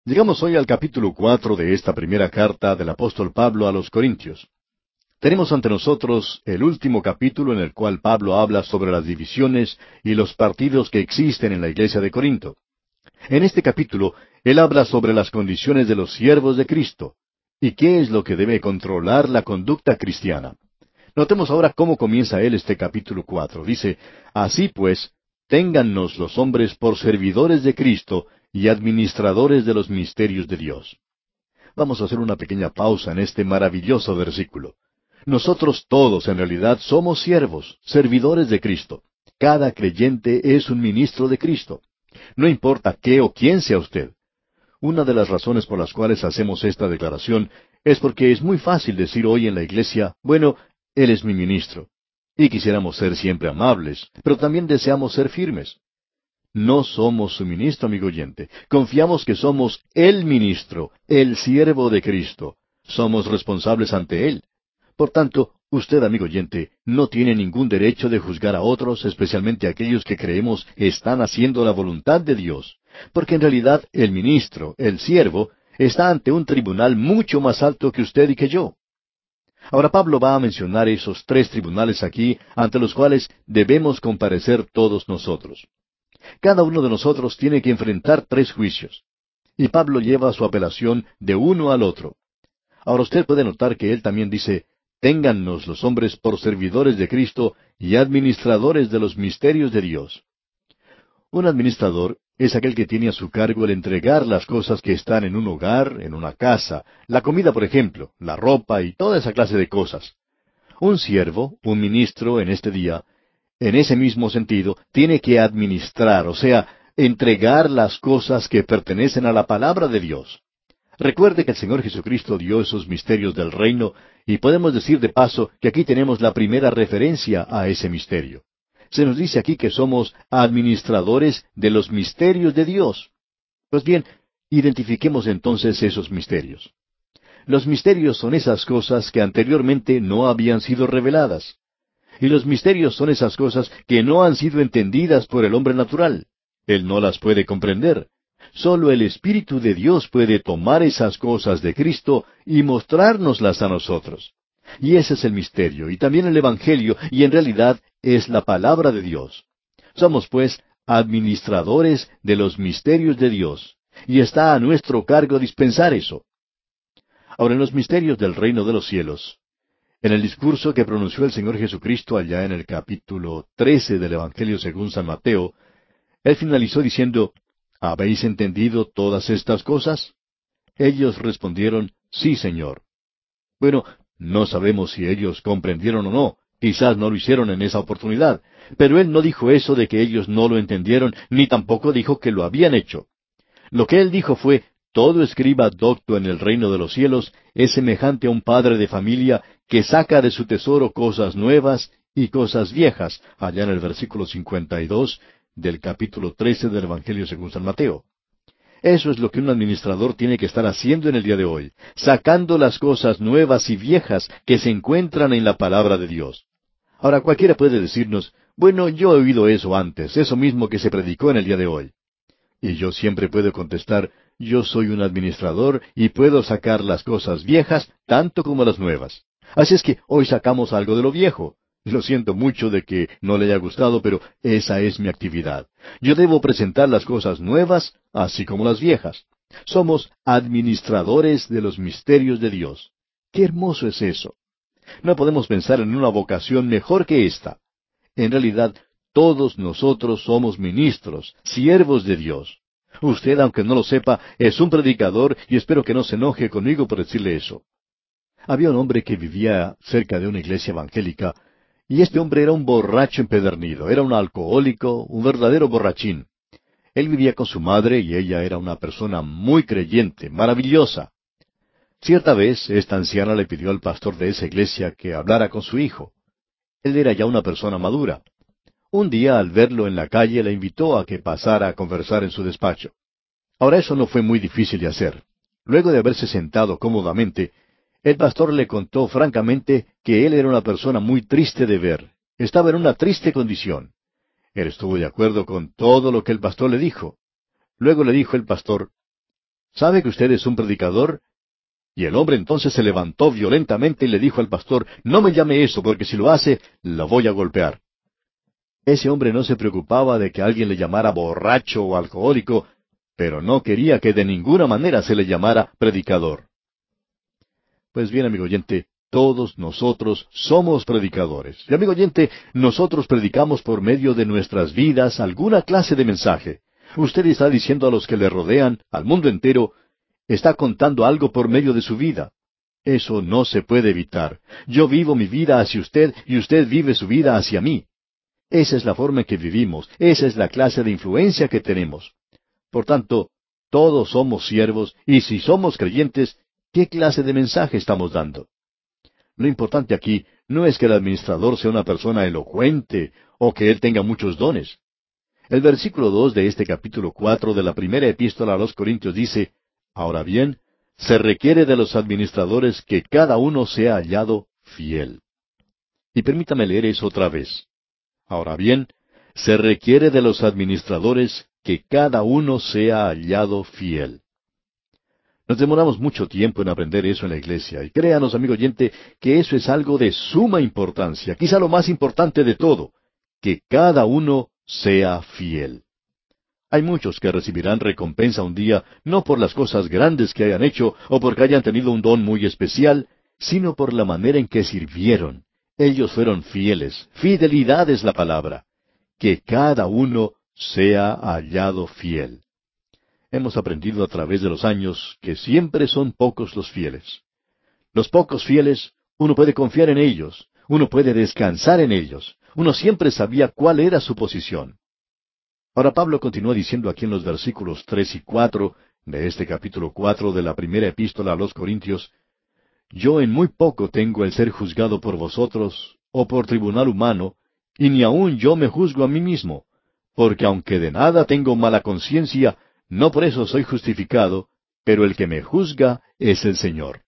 Llegamos hoy al capítulo 4 de esta primera carta del apóstol Pablo a los Corintios. Tenemos ante nosotros el último capítulo en el cual Pablo habla sobre las divisiones y los partidos que existen en la iglesia de Corinto. En este capítulo, él habla sobre las condiciones de los siervos de Cristo y qué es lo que debe controlar la conducta cristiana. Notemos ahora cómo comienza él este capítulo 4. Dice, así pues, téngannos los hombres por servidores de Cristo y administradores de los misterios de Dios. Vamos a hacer una pequeña pausa en este maravilloso versículo. Nosotros todos en realidad somos siervos, servidores de Cristo. Cada creyente es un ministro de Cristo. No importa qué o quién sea usted. Una de las razones por las cuales hacemos esta declaración es porque es muy fácil decir hoy en la iglesia, bueno, Él es mi ministro. Y quisiéramos ser siempre amables, pero también deseamos ser firmes. No somos su ministro, amigo oyente. Confiamos que somos el ministro, el siervo de Cristo. Somos responsables ante Él. Por tanto, usted, amigo oyente, no tiene ningún derecho de juzgar a otros, especialmente aquellos que creemos están haciendo la voluntad de Dios. Porque en realidad el ministro, el siervo, está ante un tribunal mucho más alto que usted y que yo. Ahora Pablo va a mencionar esos tres tribunales aquí ante los cuales debemos comparecer todos nosotros. Cada uno de nosotros tiene que enfrentar tres juicios. Y Pablo lleva su apelación de uno al otro. Ahora usted puede notar que él también dice, téngannos los hombres por servidores de Cristo y administradores de los misterios de Dios. Un administrador es aquel que tiene a su cargo el entregar las cosas que están en un hogar, en una casa, la comida, por ejemplo, la ropa y toda esa clase de cosas. Un siervo, un ministro en este día, en ese mismo sentido, tiene que administrar, o sea, entregar las cosas que pertenecen a la palabra de Dios. Recuerde que el Señor Jesucristo dio esos misterios del reino, y podemos decir de paso que aquí tenemos la primera referencia a ese misterio. Se nos dice aquí que somos administradores de los misterios de Dios. Pues bien, identifiquemos entonces esos misterios. Los misterios son esas cosas que anteriormente no habían sido reveladas. Y los misterios son esas cosas que no han sido entendidas por el hombre natural. Él no las puede comprender. Solo el Espíritu de Dios puede tomar esas cosas de Cristo y mostrárnoslas a nosotros. Y ese es el misterio, y también el Evangelio, y en realidad es la palabra de Dios. Somos, pues, administradores de los misterios de Dios, y está a nuestro cargo dispensar eso. Ahora, en los misterios del reino de los cielos, en el discurso que pronunció el Señor Jesucristo allá en el capítulo 13 del Evangelio según San Mateo, Él finalizó diciendo, ¿habéis entendido todas estas cosas? Ellos respondieron, sí, Señor. Bueno, no sabemos si ellos comprendieron o no, quizás no lo hicieron en esa oportunidad, pero Él no dijo eso de que ellos no lo entendieron, ni tampoco dijo que lo habían hecho. Lo que Él dijo fue, todo escriba docto en el reino de los cielos es semejante a un padre de familia que saca de su tesoro cosas nuevas y cosas viejas, allá en el versículo 52 del capítulo 13 del Evangelio según San Mateo. Eso es lo que un administrador tiene que estar haciendo en el día de hoy, sacando las cosas nuevas y viejas que se encuentran en la palabra de Dios. Ahora cualquiera puede decirnos, bueno, yo he oído eso antes, eso mismo que se predicó en el día de hoy. Y yo siempre puedo contestar, yo soy un administrador y puedo sacar las cosas viejas tanto como las nuevas. Así es que hoy sacamos algo de lo viejo. Lo siento mucho de que no le haya gustado, pero esa es mi actividad. Yo debo presentar las cosas nuevas, así como las viejas. Somos administradores de los misterios de Dios. ¡Qué hermoso es eso! No podemos pensar en una vocación mejor que esta. En realidad, todos nosotros somos ministros, siervos de Dios. Usted, aunque no lo sepa, es un predicador y espero que no se enoje conmigo por decirle eso. Había un hombre que vivía cerca de una iglesia evangélica, y este hombre era un borracho empedernido, era un alcohólico, un verdadero borrachín. Él vivía con su madre y ella era una persona muy creyente, maravillosa. Cierta vez, esta anciana le pidió al pastor de esa iglesia que hablara con su hijo. Él era ya una persona madura. Un día, al verlo en la calle, le invitó a que pasara a conversar en su despacho. Ahora eso no fue muy difícil de hacer. Luego de haberse sentado cómodamente, el pastor le contó francamente que él era una persona muy triste de ver. Estaba en una triste condición. Él estuvo de acuerdo con todo lo que el pastor le dijo. Luego le dijo el pastor, ¿Sabe que usted es un predicador? Y el hombre entonces se levantó violentamente y le dijo al pastor, no me llame eso, porque si lo hace, lo voy a golpear. Ese hombre no se preocupaba de que alguien le llamara borracho o alcohólico, pero no quería que de ninguna manera se le llamara predicador. Pues bien, amigo oyente, todos nosotros somos predicadores. Y amigo oyente, nosotros predicamos por medio de nuestras vidas alguna clase de mensaje. Usted está diciendo a los que le rodean, al mundo entero, está contando algo por medio de su vida. Eso no se puede evitar. Yo vivo mi vida hacia usted y usted vive su vida hacia mí. Esa es la forma en que vivimos, esa es la clase de influencia que tenemos. Por tanto, todos somos siervos y si somos creyentes, ¿qué clase de mensaje estamos dando? Lo importante aquí no es que el administrador sea una persona elocuente o que él tenga muchos dones. El versículo 2 de este capítulo 4 de la primera epístola a los Corintios dice, ahora bien, se requiere de los administradores que cada uno sea hallado fiel. Y permítame leer eso otra vez. Ahora bien, se requiere de los administradores que cada uno sea hallado fiel. Nos demoramos mucho tiempo en aprender eso en la iglesia, y créanos, amigo oyente, que eso es algo de suma importancia, quizá lo más importante de todo, que cada uno sea fiel. Hay muchos que recibirán recompensa un día, no por las cosas grandes que hayan hecho, o porque hayan tenido un don muy especial, sino por la manera en que sirvieron. Ellos fueron fieles. Fidelidad es la palabra. Que cada uno sea hallado fiel. Hemos aprendido a través de los años que siempre son pocos los fieles. Los pocos fieles, uno puede confiar en ellos, uno puede descansar en ellos, uno siempre sabía cuál era su posición. Ahora Pablo continúa diciendo aquí en los versículos 3 y 4 de este capítulo 4 de la primera epístola a los Corintios, yo en muy poco tengo el ser juzgado por vosotros, o por tribunal humano, y ni aun yo me juzgo a mí mismo, porque aunque de nada tengo mala conciencia, no por eso soy justificado, pero el que me juzga es el Señor.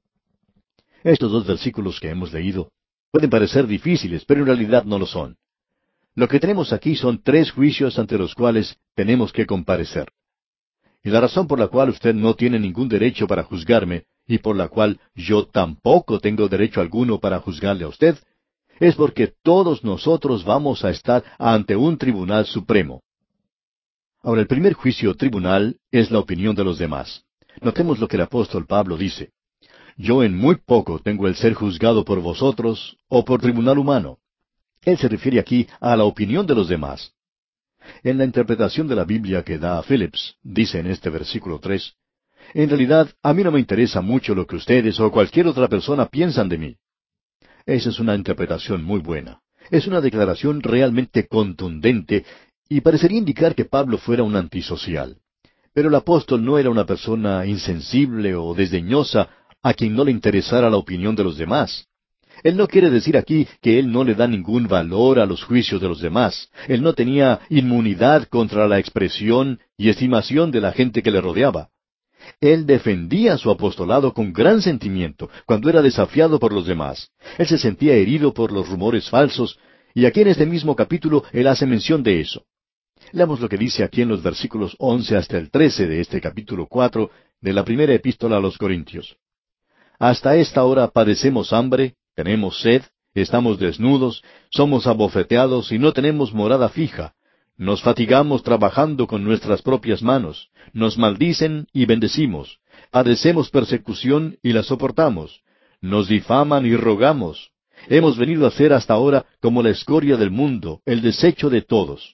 Estos dos versículos que hemos leído pueden parecer difíciles, pero en realidad no lo son. Lo que tenemos aquí son tres juicios ante los cuales tenemos que comparecer. Y la razón por la cual usted no tiene ningún derecho para juzgarme, y por la cual yo tampoco tengo derecho alguno para juzgarle a usted, es porque todos nosotros vamos a estar ante un tribunal supremo. Ahora, el primer juicio tribunal es la opinión de los demás. Notemos lo que el apóstol Pablo dice. Yo en muy poco tengo el ser juzgado por vosotros o por tribunal humano. Él se refiere aquí a la opinión de los demás. En la interpretación de la Biblia que da a Phillips, dice en este versículo 3, en realidad a mí no me interesa mucho lo que ustedes o cualquier otra persona piensan de mí. Esa es una interpretación muy buena. Es una declaración realmente contundente y parecería indicar que Pablo fuera un antisocial. Pero el apóstol no era una persona insensible o desdeñosa a quien no le interesara la opinión de los demás. Él no quiere decir aquí que él no le da ningún valor a los juicios de los demás. Él no tenía inmunidad contra la expresión y estimación de la gente que le rodeaba. Él defendía su apostolado con gran sentimiento cuando era desafiado por los demás. Él se sentía herido por los rumores falsos, y aquí en este mismo capítulo él hace mención de eso. Leamos lo que dice aquí en los versículos 11 hasta el 13 de este capítulo 4 de la primera epístola a los Corintios. Hasta esta hora padecemos hambre, tenemos sed, estamos desnudos, somos abofeteados y no tenemos morada fija. Nos fatigamos trabajando con nuestras propias manos, nos maldicen y bendecimos, padecemos persecución y la soportamos, nos difaman y rogamos. Hemos venido a ser hasta ahora como la escoria del mundo, el desecho de todos.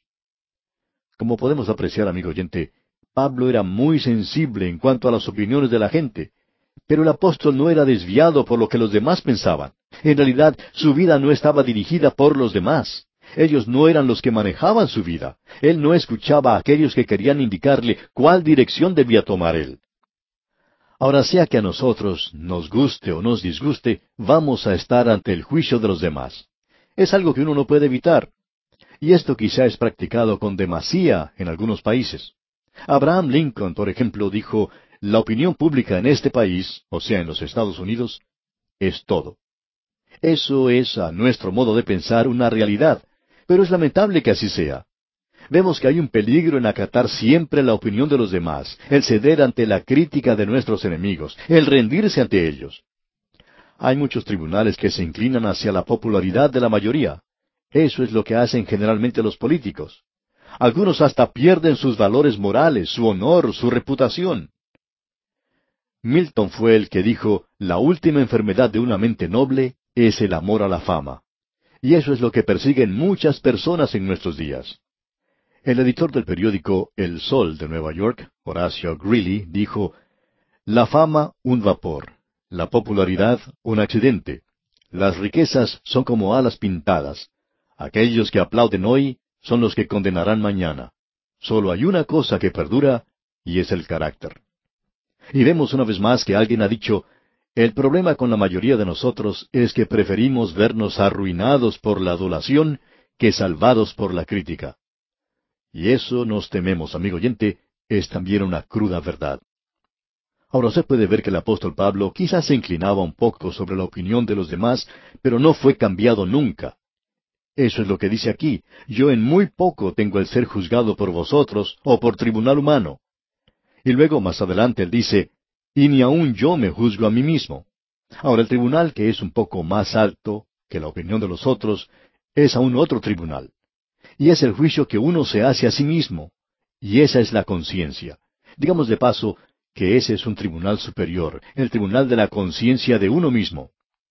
Como podemos apreciar, amigo oyente, Pablo era muy sensible en cuanto a las opiniones de la gente, pero el apóstol no era desviado por lo que los demás pensaban. En realidad, su vida no estaba dirigida por los demás. Ellos no eran los que manejaban su vida. Él no escuchaba a aquellos que querían indicarle cuál dirección debía tomar él. Ahora, sea que a nosotros nos guste o nos disguste, vamos a estar ante el juicio de los demás. Es algo que uno no puede evitar. Y esto quizá es practicado con demasía en algunos países. Abraham Lincoln, por ejemplo, dijo, la opinión pública en este país, o sea, en los Estados Unidos, es todo. Eso es, a nuestro modo de pensar, una realidad, pero es lamentable que así sea. Vemos que hay un peligro en acatar siempre la opinión de los demás, el ceder ante la crítica de nuestros enemigos, el rendirse ante ellos. Hay muchos tribunales que se inclinan hacia la popularidad de la mayoría. Eso es lo que hacen generalmente los políticos. Algunos hasta pierden sus valores morales, su honor, su reputación. Milton fue el que dijo, la última enfermedad de una mente noble es el amor a la fama. Y eso es lo que persiguen muchas personas en nuestros días. El editor del periódico El Sol de Nueva York, Horacio Greeley, dijo, la fama un vapor, la popularidad un accidente, las riquezas son como alas pintadas. Aquellos que aplauden hoy son los que condenarán mañana. Solo hay una cosa que perdura, y es el carácter. Y vemos una vez más que alguien ha dicho, el problema con la mayoría de nosotros es que preferimos vernos arruinados por la adulación que salvados por la crítica. Y eso nos tememos, amigo oyente, es también una cruda verdad. Ahora usted puede ver que el apóstol Pablo quizás se inclinaba un poco sobre la opinión de los demás, pero no fue cambiado nunca. Eso es lo que dice aquí, yo en muy poco tengo el ser juzgado por vosotros o por tribunal humano. Y luego más adelante él dice, y ni aun yo me juzgo a mí mismo. Ahora el tribunal que es un poco más alto que la opinión de los otros, es aún otro tribunal. Y es el juicio que uno se hace a sí mismo. Y esa es la conciencia. Digamos de paso que ese es un tribunal superior, el tribunal de la conciencia de uno mismo.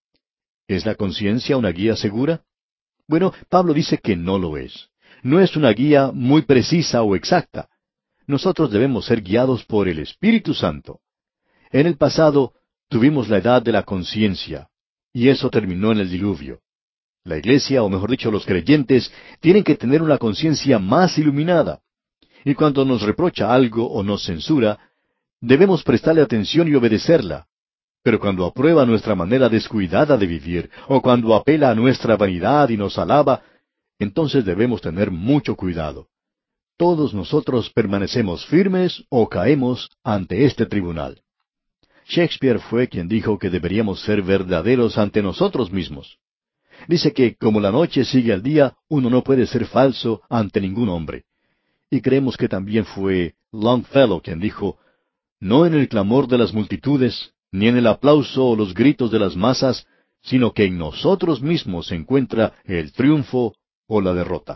¿Es la conciencia una guía segura? Bueno, Pablo dice que no lo es. No es una guía muy precisa o exacta. Nosotros debemos ser guiados por el Espíritu Santo. En el pasado tuvimos la edad de la conciencia, y eso terminó en el diluvio. La iglesia, o mejor dicho, los creyentes, tienen que tener una conciencia más iluminada. Y cuando nos reprocha algo o nos censura, debemos prestarle atención y obedecerla. Pero cuando aprueba nuestra manera descuidada de vivir, o cuando apela a nuestra vanidad y nos alaba, entonces debemos tener mucho cuidado. Todos nosotros permanecemos firmes o caemos ante este tribunal. Shakespeare fue quien dijo que deberíamos ser verdaderos ante nosotros mismos. Dice que como la noche sigue al día, uno no puede ser falso ante ningún hombre. Y creemos que también fue Longfellow quien dijo, no en el clamor de las multitudes, ni en el aplauso o los gritos de las masas, sino que en nosotros mismos se encuentra el triunfo o la derrota.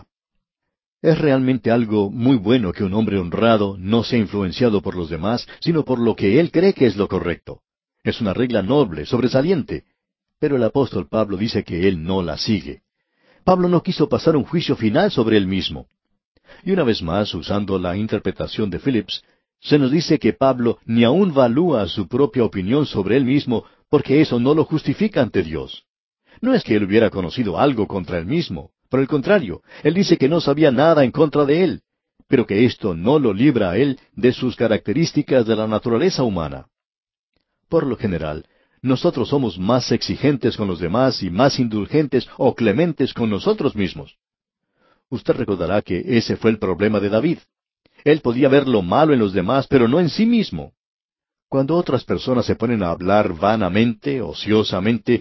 Es realmente algo muy bueno que un hombre honrado no sea influenciado por los demás, sino por lo que él cree que es lo correcto. Es una regla noble, sobresaliente. Pero el apóstol Pablo dice que él no la sigue. Pablo no quiso pasar un juicio final sobre él mismo. Y una vez más, usando la interpretación de Phillips, se nos dice que Pablo ni aun valúa su propia opinión sobre él mismo, porque eso no lo justifica ante Dios. No es que él hubiera conocido algo contra él mismo. Por el contrario, él dice que no sabía nada en contra de él, pero que esto no lo libra a él de sus características de la naturaleza humana. Por lo general, nosotros somos más exigentes con los demás y más indulgentes o clementes con nosotros mismos. Usted recordará que ese fue el problema de David. Él podía ver lo malo en los demás, pero no en sí mismo. Cuando otras personas se ponen a hablar vanamente, ociosamente,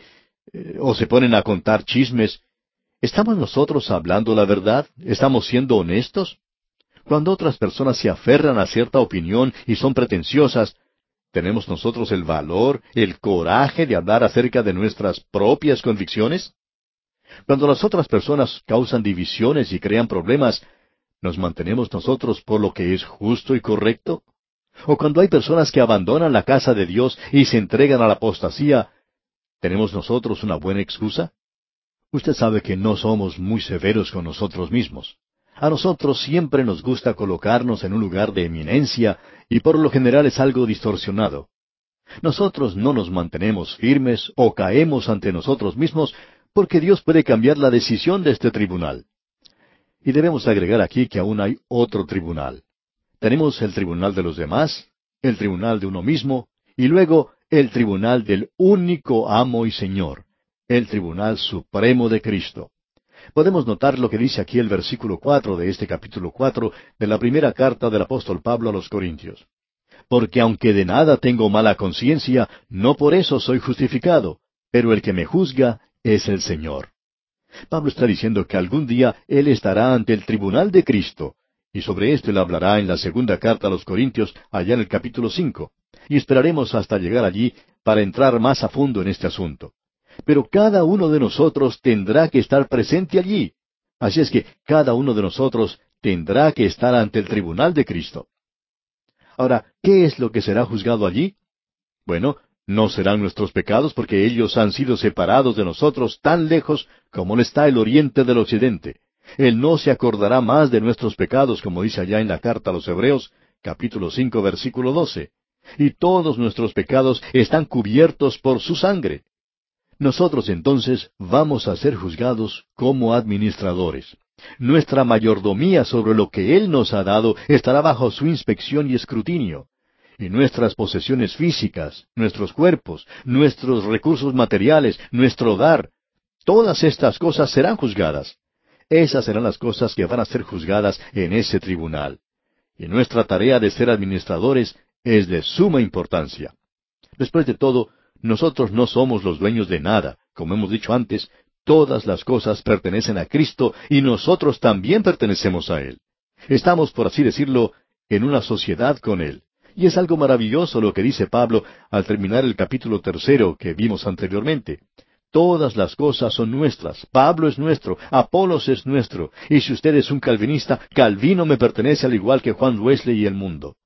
o se ponen a contar chismes, ¿estamos nosotros hablando la verdad? ¿Estamos siendo honestos? Cuando otras personas se aferran a cierta opinión y son pretenciosas, ¿tenemos nosotros el valor, el coraje de hablar acerca de nuestras propias convicciones? Cuando las otras personas causan divisiones y crean problemas, ¿nos mantenemos nosotros por lo que es justo y correcto? ¿O cuando hay personas que abandonan la casa de Dios y se entregan a la apostasía, ¿tenemos nosotros una buena excusa? Usted sabe que no somos muy severos con nosotros mismos. A nosotros siempre nos gusta colocarnos en un lugar de eminencia y por lo general es algo distorsionado. Nosotros no nos mantenemos firmes o caemos ante nosotros mismos porque Dios puede cambiar la decisión de este tribunal. Y debemos agregar aquí que aún hay otro tribunal. Tenemos el tribunal de los demás, el tribunal de uno mismo, y luego el tribunal del único amo y Señor, el tribunal supremo de Cristo. Podemos notar lo que dice aquí el versículo 4 de este capítulo 4 de la primera carta del apóstol Pablo a los Corintios. Porque aunque de nada tengo mala conciencia, no por eso soy justificado, pero el que me juzga es el Señor. Pablo está diciendo que algún día él estará ante el tribunal de Cristo, Y sobre esto él hablará en la segunda carta a los Corintios, allá en el capítulo 5. Y esperaremos hasta llegar allí para entrar más a fondo en este asunto. Pero cada uno de nosotros tendrá que estar presente allí. Así es que cada uno de nosotros tendrá que estar ante el tribunal de Cristo. Ahora, ¿qué es lo que será juzgado allí? Bueno, no serán nuestros pecados porque ellos han sido separados de nosotros tan lejos como lo está el oriente del occidente. Él no se acordará más de nuestros pecados, como dice allá en la carta a los Hebreos, capítulo 5, versículo 12. Y todos nuestros pecados están cubiertos por su sangre. Nosotros entonces vamos a ser juzgados como administradores. Nuestra mayordomía sobre lo que Él nos ha dado estará bajo su inspección y escrutinio. Y nuestras posesiones físicas, nuestros cuerpos, nuestros recursos materiales, nuestro hogar, todas estas cosas serán juzgadas. Esas serán las cosas que van a ser juzgadas en ese tribunal. Y nuestra tarea de ser administradores es de suma importancia. Después de todo, nosotros no somos los dueños de nada. Como hemos dicho antes, todas las cosas pertenecen a Cristo y nosotros también pertenecemos a Él. Estamos, por así decirlo, en una sociedad con Él. Y es algo maravilloso lo que dice Pablo al terminar el capítulo 3 que vimos anteriormente. Todas las cosas son nuestras. Pablo es nuestro, Apolos es nuestro. Y si usted es un calvinista, Calvino me pertenece al igual que Juan Wesley y el mundo.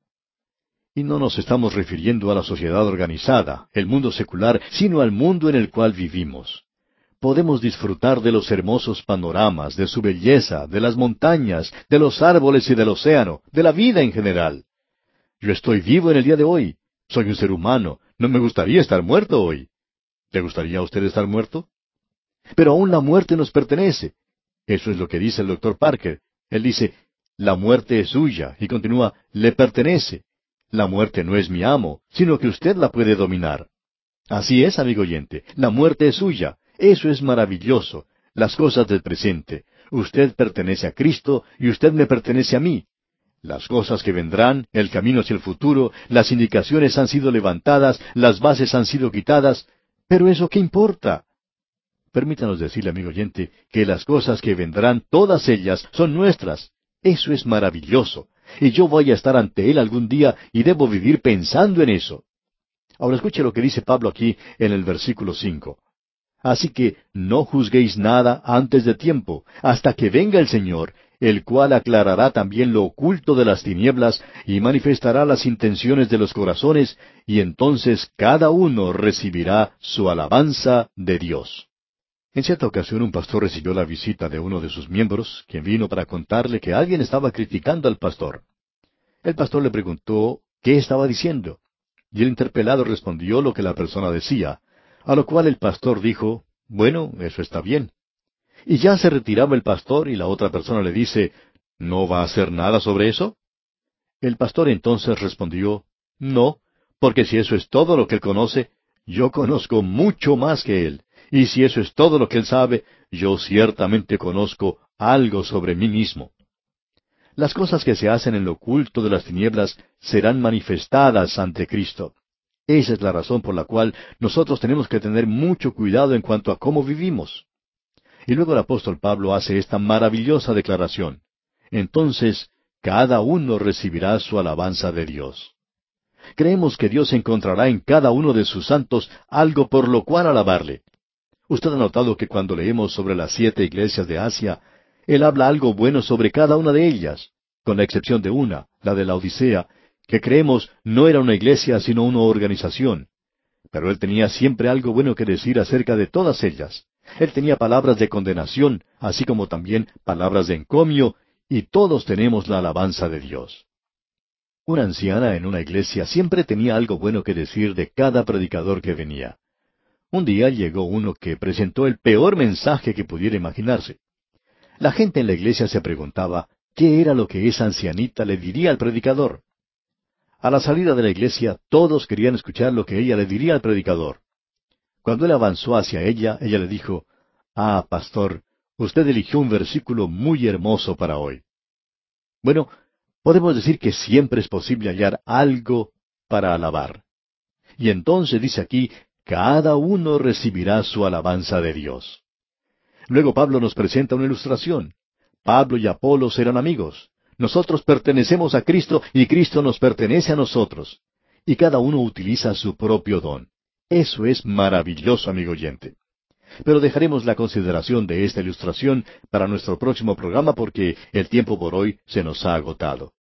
Y no nos estamos refiriendo a la sociedad organizada, el mundo secular, sino al mundo en el cual vivimos. Podemos disfrutar de los hermosos panoramas, de su belleza, de las montañas, de los árboles y del océano, de la vida en general. Yo estoy vivo en el día de hoy. Soy un ser humano. No me gustaría estar muerto hoy. ¿Le gustaría a usted estar muerto? Pero aún la muerte nos pertenece. Eso es lo que dice el doctor Parker. Él dice, la muerte es suya, y continúa, le pertenece. La muerte no es mi amo, sino que usted la puede dominar. Así es, amigo oyente, la muerte es suya. Eso es maravilloso. Las cosas del presente. Usted pertenece a Cristo y usted me pertenece a mí. Las cosas que vendrán, el camino hacia el futuro, las indicaciones han sido levantadas, las bases han sido quitadas, pero ¿eso qué importa? Permítanos decirle, amigo oyente, que las cosas que vendrán, todas ellas, son nuestras. Eso es maravilloso. Y yo voy a estar ante Él algún día y debo vivir pensando en eso. Ahora escuche lo que dice Pablo aquí en el versículo 5. Así que no juzguéis nada antes de tiempo, hasta que venga el Señor, el cual aclarará también lo oculto de las tinieblas y manifestará las intenciones de los corazones, y entonces cada uno recibirá su alabanza de Dios. En cierta ocasión un pastor recibió la visita de uno de sus miembros, quien vino para contarle que alguien estaba criticando al pastor. El pastor le preguntó qué estaba diciendo, y el interpelado respondió lo que la persona decía, a lo cual el pastor dijo, bueno, eso está bien. Y ya se retiraba el pastor y la otra persona le dice, ¿no va a hacer nada sobre eso? El pastor entonces respondió, no, porque si eso es todo lo que él conoce, yo conozco mucho más que él. Y si eso es todo lo que él sabe, yo ciertamente conozco algo sobre mí mismo. Las cosas que se hacen en lo oculto de las tinieblas serán manifestadas ante Cristo. Esa es la razón por la cual nosotros tenemos que tener mucho cuidado en cuanto a cómo vivimos. Y luego el apóstol Pablo hace esta maravillosa declaración. Entonces, cada uno recibirá su alabanza de Dios. Creemos que Dios encontrará en cada uno de sus santos algo por lo cual alabarle. Usted ha notado que cuando leemos sobre las 7 iglesias de Asia, Él habla algo bueno sobre cada una de ellas, con la excepción de una, la de la Odisea, que creemos no era una iglesia sino una organización. Pero Él tenía siempre algo bueno que decir acerca de todas ellas. Él tenía palabras de condenación, así como también palabras de encomio, y todos tenemos la alabanza de Dios. Una anciana en una iglesia siempre tenía algo bueno que decir de cada predicador que venía. Un día llegó uno que presentó el peor mensaje que pudiera imaginarse. La gente en la iglesia se preguntaba qué era lo que esa ancianita le diría al predicador. A la salida de la iglesia, todos querían escuchar lo que ella le diría al predicador. Cuando él avanzó hacia ella le dijo, «Ah, pastor, usted eligió un versículo muy hermoso para hoy». Bueno, podemos decir que siempre es posible hallar algo para alabar. Y entonces dice aquí, cada uno recibirá su alabanza de Dios. Luego Pablo nos presenta una ilustración. Pablo y Apolos eran amigos. Nosotros pertenecemos a Cristo y Cristo nos pertenece a nosotros. Y cada uno utiliza su propio don. Eso es maravilloso, amigo oyente. Pero dejaremos la consideración de esta ilustración para nuestro próximo programa porque el tiempo por hoy se nos ha agotado.